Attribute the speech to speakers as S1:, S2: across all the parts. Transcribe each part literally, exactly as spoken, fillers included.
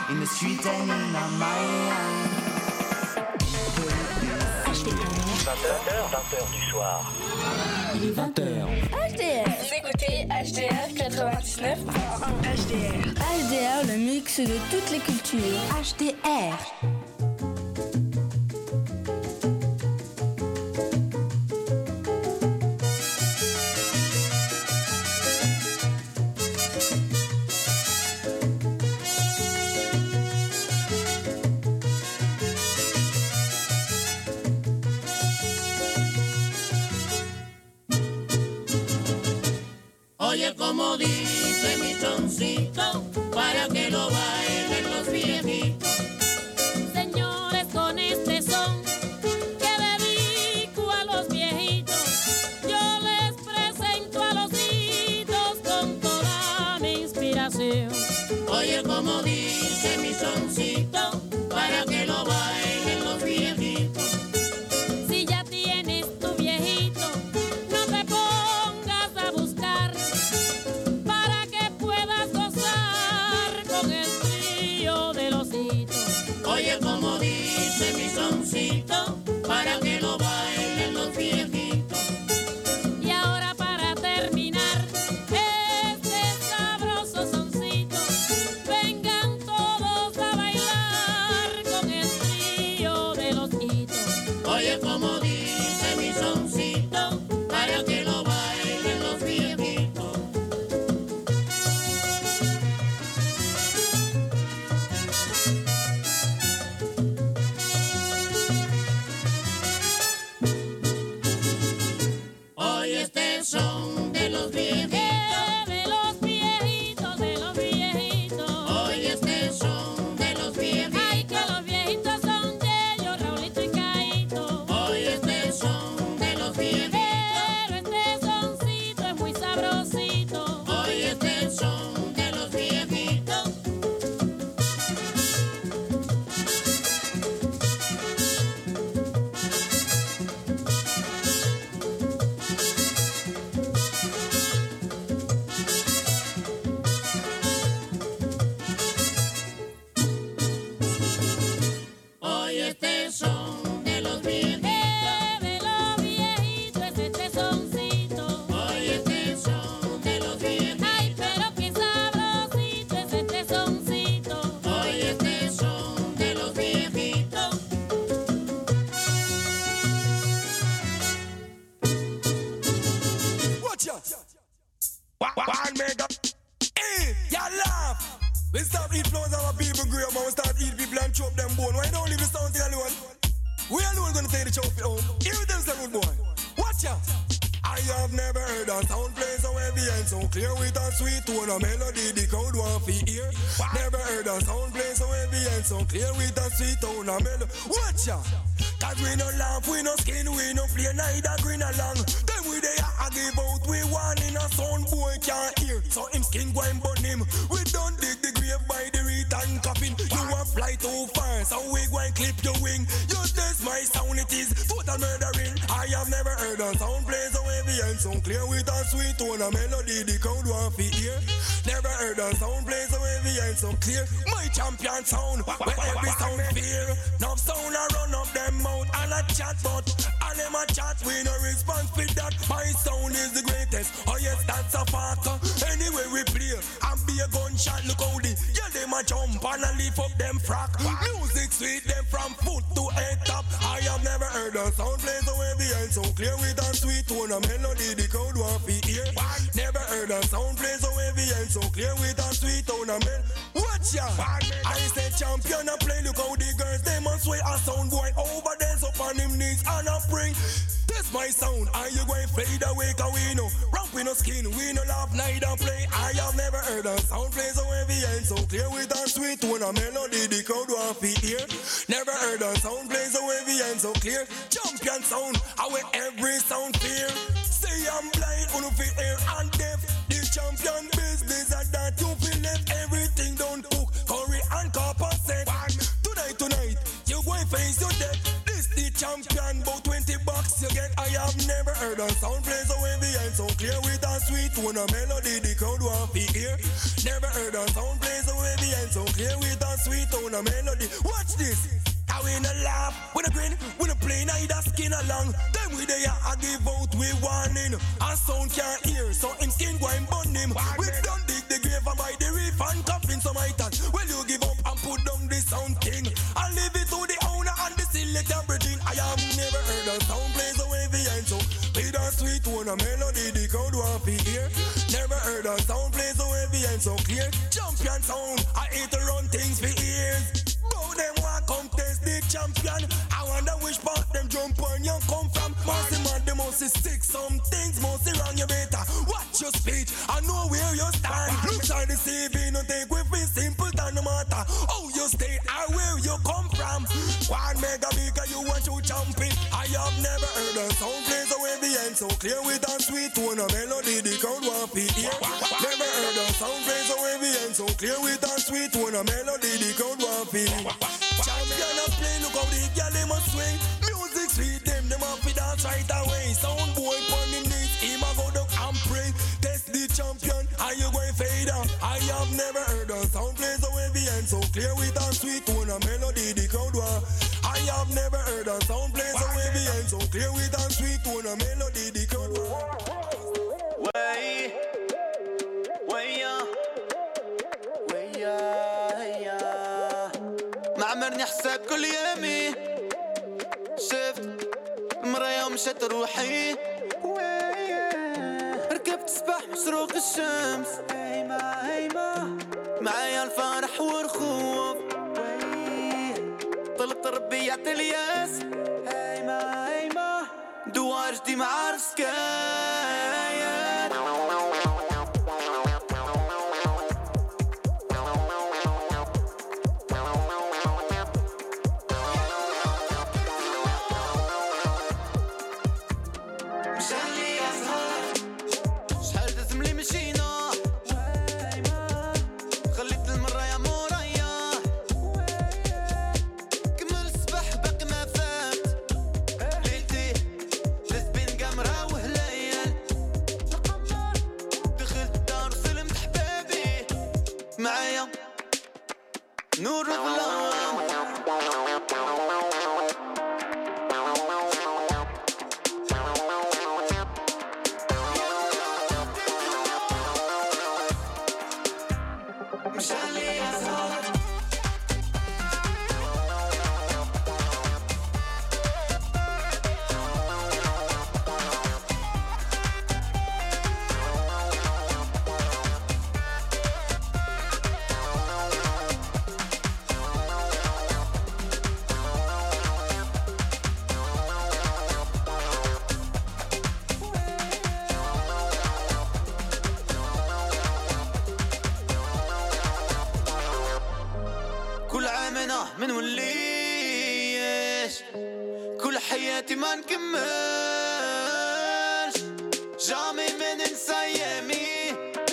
S1: in the street and in my hand.
S2: vingt heures, vingt heures du soir.
S3: Il est vingt heures.
S4: H D R. Vous écoutez H D R quatre-vingt-dix-neuf point un. H D R.
S5: H D R, le mix de toutes les cultures.
S3: H D R.
S6: Oye, como dice mi soncito, para que lo bailen los viejitos.
S7: Señores, con este son que dedico a los viejitos, yo les presento a los hitos con toda mi inspiración.
S6: Oye, como dice mi soncito, para que lo bailen los viejitos.
S7: Si ya tienes tu viejito, no te pongas a buscar, para que puedas gozar con el trío de los hitos.
S6: Oye, como dice mi soncito, para que lo bailen los viejitos.
S7: Y ahora para terminar este sabroso soncito, vengan todos a bailar con el trío de los hitos.
S6: Oye, como dice mi soncito, para que lo bailen los viejitos. Oye, este son de los viejitos.
S7: Eh, de los viejitos, de los viejitos.
S6: Oye, este son de los viejitos.
S7: Ay, que los viejitos son Yello, Raulito y Caíto.
S6: Oye, este son de los viejitos.
S7: Pero este soncito es muy sabrosito.
S6: Oye, este son de los viejitos. Oye, este son de los viejitos.
S7: Eh, de los viejitos es este soncito.
S6: Oye, este son de los viejitos.
S7: Ay, pero qué sabrosito es este soncito.
S6: Oye, este son de los viejitos.
S8: Watch out! One mega. Hey, y'all laugh. We stop eat flowers our people grow up and we start eat people and chop them bone. Why don't leave the sound thing alone? We alone gonna take the chop it home. Here it is, the good boy. Watch out! I have never heard a sound play so heavy and so clear with a sweet tone, a melody the crowd want to hear. Never heard a sound play so heavy and so clear with a sweet tone, a melody. Watch out! Cause we no laugh, we no skin, we no play, neither green along. Then we they a give out, we one in a sound boy can't hear. So him skin go and burn him. We don't dig the grave by the return coffin. You want fly too far, so we go and clip your wing. You test my sound, it is total murdering. I have never heard a sound play so heavy and so clear with a sweet tone, a melody the crowd want to hear. Never heard a sound play so heavy and so clear. My champion sound, where every sound fear. Now sound a run up them mouth and a chat, but and them a chat, we no response with that. My sound is the greatest, oh yes, that's a fact. Anyway we play, and be a gunshot, look how the, yeah, them a jump and a lift up them frack. Music sweet, them from foot to head top. I have never heard a sound play so heavy and so clear with a sweet tone, a melody the crowd want to hear. Never heard a sound play so heavy and so clear with a sweet tone, a melody. Watch ya! I say champion a play, look how the girls, they must sway a sound boy over there, so on him knees and a spring. This my sound, and you going fade away, cause we know ramp we no skin, we no laugh, neither play. I have never heard a sound play so heavy and so clear with a sweet tone, a melody the crowd want to hear. Never heard a sound play so heavy and so clear. Champion sound, I wear every sound fear. Say I'm blind, on fi ear and deaf. The champion business and that you feel left everything don't cook, curry and copper set. Tonight, tonight, you going face your death. This the champion, about twenty bucks you get. I have never heard a sound play so heavy and so clear with a sweet tone, a melody the crowd want to hear. Never heard a sound play so heavy and so clear with and sweet on a melody. Watch this. I win a laugh, with a grin, with a plain either skin along. Then we there, I give out, we warning. And sound can't hear, so him skin go and burn him. We don't dig the grave and buy the reef and coffin some items. Well, you give up and put down the sound king. And leave it to the owner and the selector bridging. I have never heard a sound play so heavy and so with a sweet one, a melody the crowd want to hear. Never heard a sound play so heavy and so clear. Champion sound, I hate to run things for years. Both them want come test the champion. I wonder which part them jump on you come from. Mostly man, they must stick some things, mostly wrong, you better watch your speech. I know where you stand. Try to save it, no take with me simple than no matter how you stay or where you come from. One mega bigger you want to champion. I have never heard a sound play so heavy and so clear with a sweet tone, a melody the crowd want to hear. Never heard a sound play so heavy and so clear with a sweet tone, a melody the crowd want to hear. Champion a play, look how the girl them a swing. Music sweet, them them a fi dance right away. Sound boy pon him knees, him a go down and pray. Test the champion, are you going fade out? I have never heard a sound play so heavy and so clear with a sweet tone, a melody the crowd want. I have never heard a sound play so heavy and so clear with a sweet tone, a melody the crowd want.
S9: Way, way ya, way ya. ما عمرني حساب كل يومي شفت المراية ومشت روحي ركبت سباح مشروق الشمس هيما هيما معايا الفرح والخوف طلبت ربي يعطي الياس هيما هيما دوار جدي مع رسكايات نور الظلام مشان لي أزهار من وليش كل حياتي ما نكملش جامي ما ننسى ايامي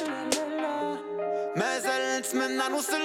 S9: ما زلت نتمنى نوصل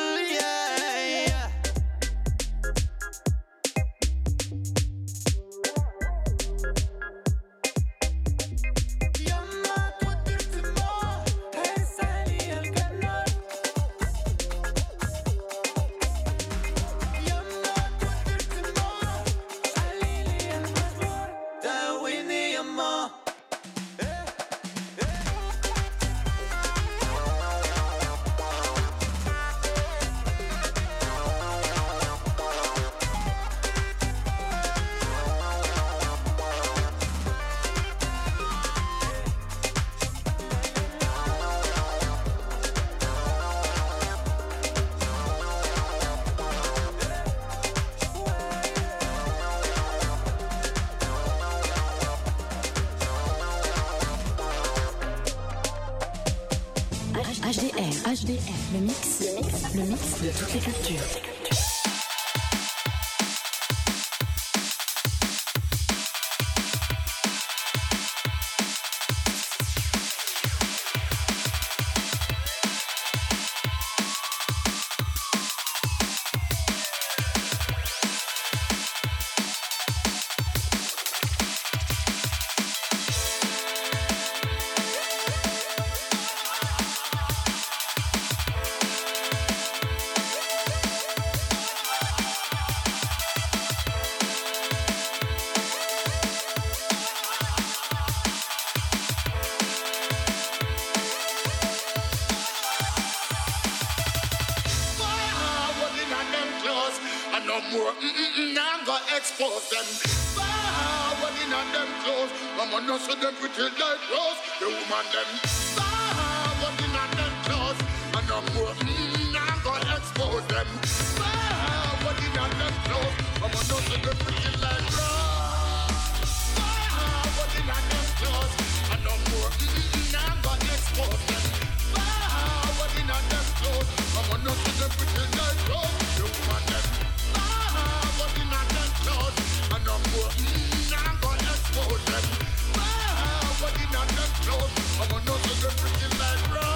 S3: H D R, H D R, le mix, le mix, le mix de toutes les cultures.
S6: no more. Mm-mm-mm, now I'm gonna expose them. Forward in on them clothes. I'm gonna see them pretty like rose. The woman them. Forward in on them clothes. And no more. Mm-mm, now I'm gonna expose them. Forward in on them clothes. I'm gonna see them pretty like rose. Forward in on them clothes. And no more. Mm-mm, now I'm gonna expose them. Forward in on them clothes. I'm gonna see them pretty like rose. The woman them. Forward in on them clothes. And no more. Mm-mm, now I'm gonna expose them. Forward in on them clothes. I'm gonna see them pretty like rose.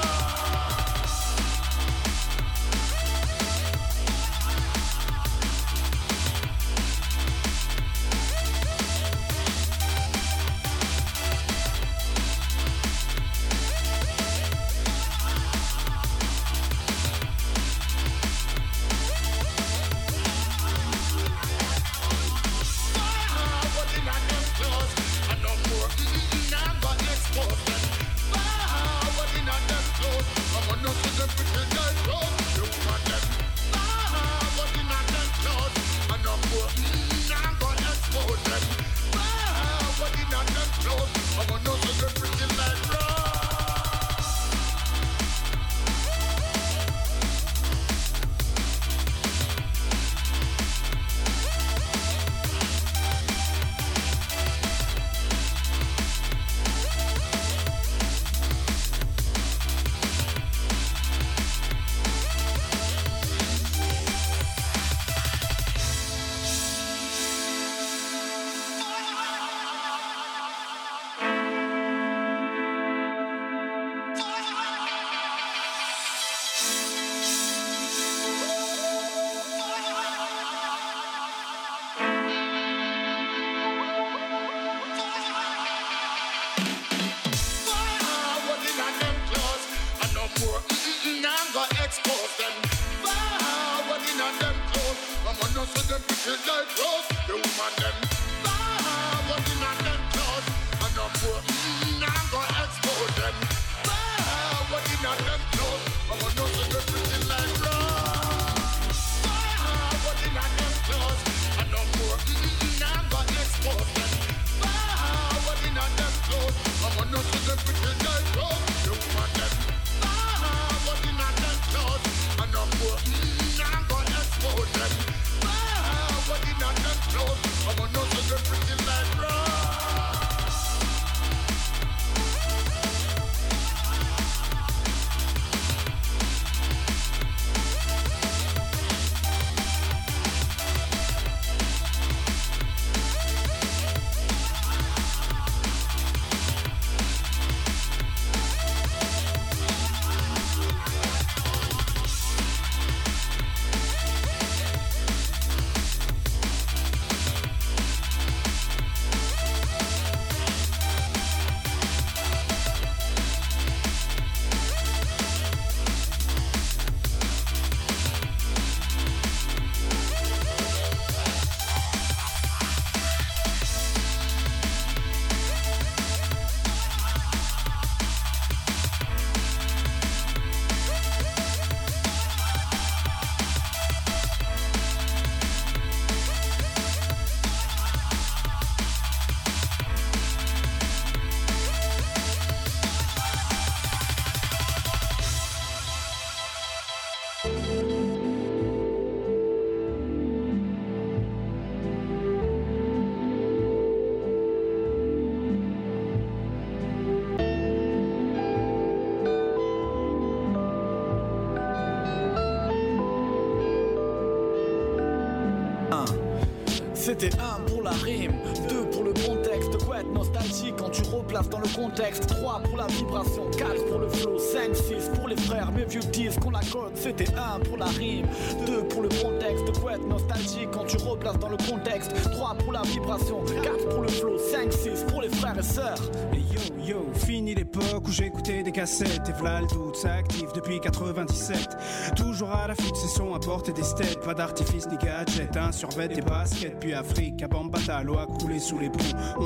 S10: C'était un pour la rime, deux pour le contexte, quoi être nostalgique quand tu replaces dans le contexte, trois pour la vibration, quatre pour le flow, cinq, six pour les frères, mes vieux disent qu'on la code. C'était un pour la rime, deux pour le contexte, quoi être nostalgique quand tu replaces dans le contexte, trois pour la vibration, quatre pour le flow, cinq, six pour les frères et sœurs.
S11: Et yo yo, fini l'époque où j'écoutais des cassettes et v'là le doute, ça active depuis quatre-vingt-dix-sept. Toujours à la fuite, ces sons à portée des steps, pas d'artifice ni gadget, un survêt des baskets, puis Afrique, à Bambata, l'eau a coulé sous les ponts. On a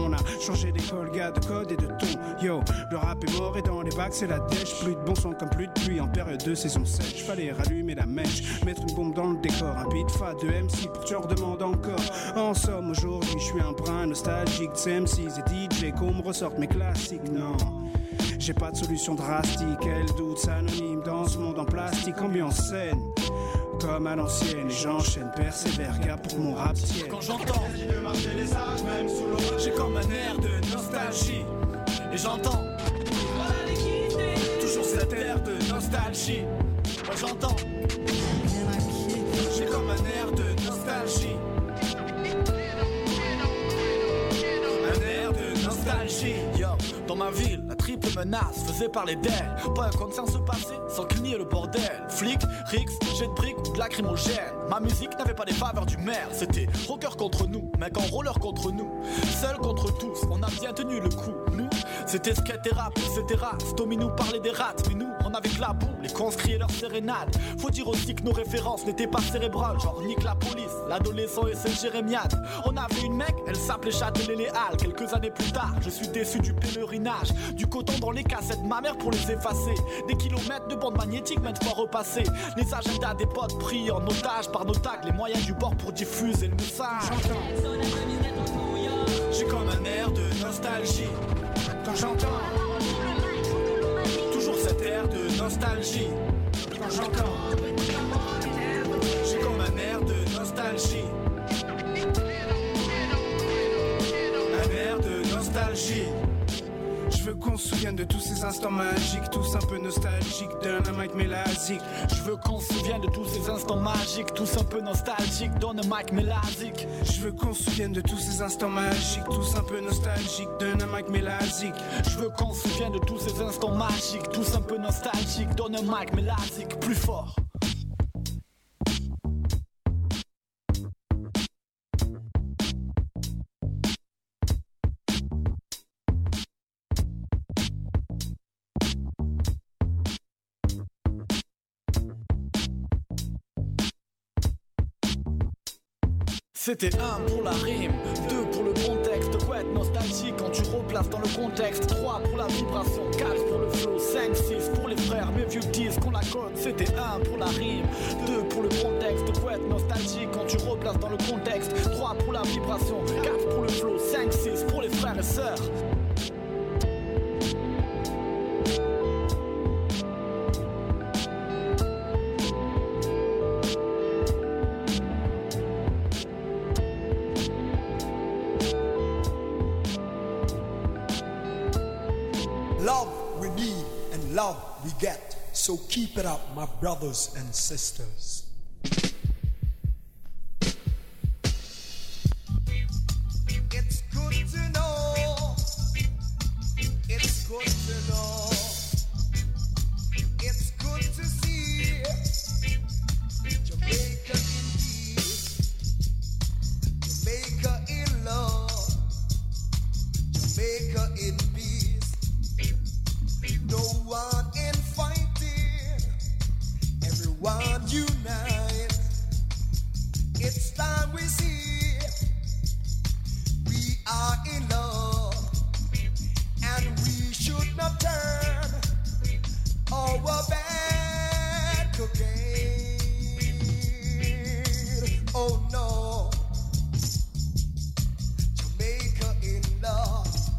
S11: changer d'école, gars, de code et de ton. Yo, le rap est mort et dans les bacs c'est la dèche. Plus de bon son comme plus de pluie en période de saison sèche. Fallait rallumer la mèche, mettre une bombe dans le décor. Un beat fat de M C pour que tu en redemandes encore. En somme, aujourd'hui je suis un brin nostalgique de M Cs et D J qu'on me ressorte mes classiques. Non, j'ai pas de solution drastique. Elle doute s'anonyme dans ce monde en plastique. Ambiance saine comme à l'ancienne, et j'enchaîne, persévère, gars, pour mon rap tienne.
S10: Quand j'entends de marcher les âges, même sous l'eau, j'ai comme un air de nostalgie. Et j'entends toujours cette air de nostalgie. Moi j'entends, j'ai comme un air de nostalgie. Un air de nostalgie. Yo, dans ma ville, la triple menace faisait parler d'elle. Pas un concert se passer sans qu'il n'y ait le bordel. Flic, rix, jet de briques ou de lacrymogène. Ma musique n'avait pas les faveurs du maire. C'était rocker contre nous, mec en roller contre nous. Seul contre tous, on a bien tenu le coup. Nous, c'était skate et rap, et cetera. Stomy nous parlait des rats, mais nous, on avait que la boue, les conscrits et leur sérénade. Faut dire aussi que nos références n'étaient pas cérébrales. Genre nique la police, l'adolescent et ses jérémiades. On avait une mec, elle s'appelait Châtelet-les-Halles. Quelques années plus tard, je suis déçu du pèlerinage. Du coton dans les cassettes, ma mère pour les effacer. Des kilomètres de bande magnétique maintes fois repassés. Les agendas des potes pris en otage par nos tags. Les moyens du bord pour diffuser le message. J'ai comme un air de nostalgie. Quand j'entends toujours cet air de nostalgie. Quand j'entends, j'ai comme un air de nostalgie. Un air de nostalgie.
S11: Je veux qu'on se souvienne de tous ces instants magiques, tous un peu nostalgiques, Dynamite mélasique.
S10: Je veux qu'on se souvienne de tous ces instants magiques, tous un peu nostalgiques, Dynamite mélasique.
S11: Je veux qu'on se souvienne de tous ces instants magiques, tous un peu nostalgiques, Dynamite mélasique.
S10: Je veux qu'on se souvienne de tous ces instants magiques, tous un peu nostalgiques, Dynamite mélasique. Plus fort. C'était un pour la rime, deux pour le contexte, ouais, nostalgie quand tu replaces dans le contexte, trois pour la vibration, quatre pour le flow, cinq, six pour les frères, mes vieux disent qu'on la code. C'était un pour la rime, deux pour le contexte, ouais, nostalgie quand tu replaces dans le contexte, trois pour la vibration, quatre pour le flow, cinq, six pour les frères et sœurs.
S12: Love we need and love we get. So keep it up, my brothers and sisters.
S13: It's good to know. It's good to know. It's good to see Jamaica in peace. Jamaica in love. Jamaica in peace. No one in fighting, everyone unite. It's time we see we are in love, and we should not turn our bad cocaine. Oh no, Jamaica in love.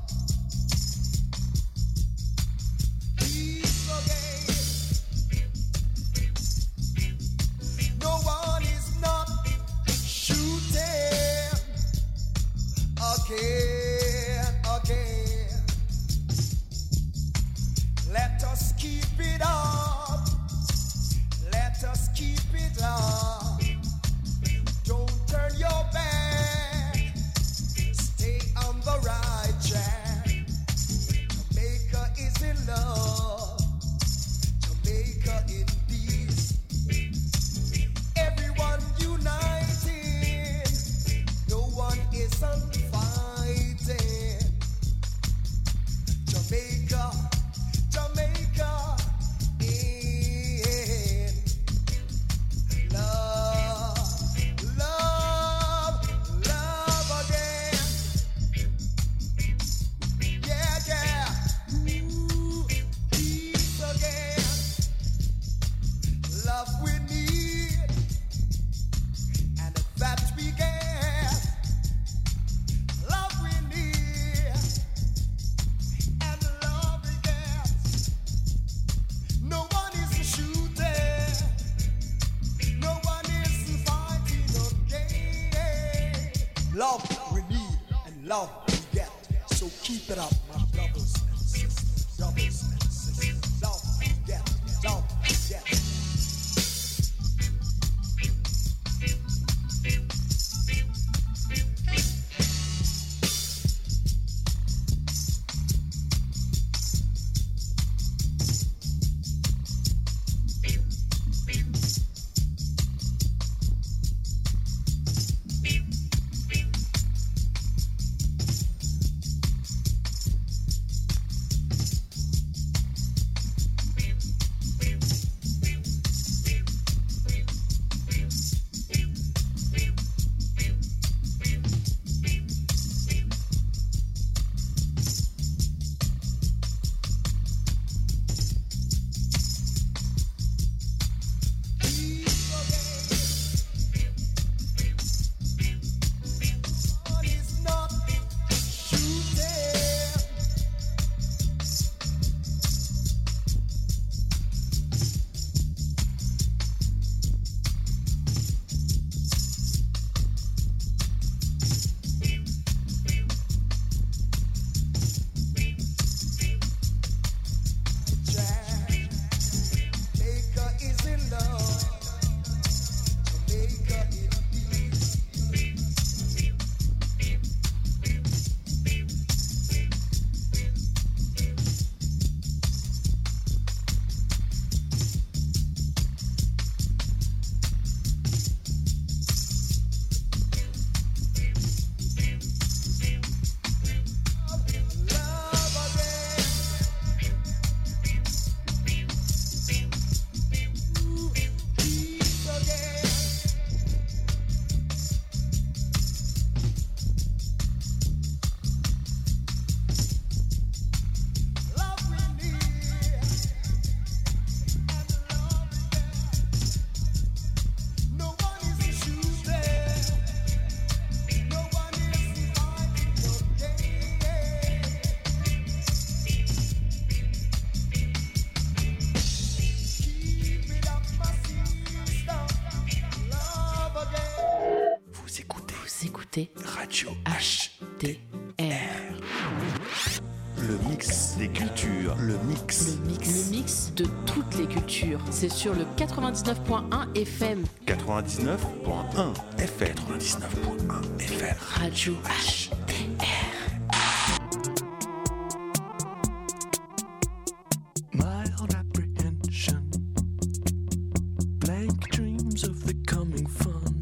S13: No one is not shooting again, again. Let us keep it up. Let us keep it up. Don't turn your back. Stay on the right track. Jamaica is in love. Jamaica in peace. Everyone united. No one is fighting. Jamaica, Jamaica in love.
S12: love we get. So keep it up, my brothers and sisters, brothers and sisters. Love we get, love we get.
S14: Radio H T R. Le mix des cultures. Le mix.
S3: Le mix. Le mix de toutes les cultures. C'est sur le quatre-vingt-dix-neuf point un F M.
S14: quatre-vingt-dix-neuf point un F M. quatre-vingt-dix-neuf point un F M.
S3: Radio H T R.
S15: Mild apprehension, blank dreams of the coming fun.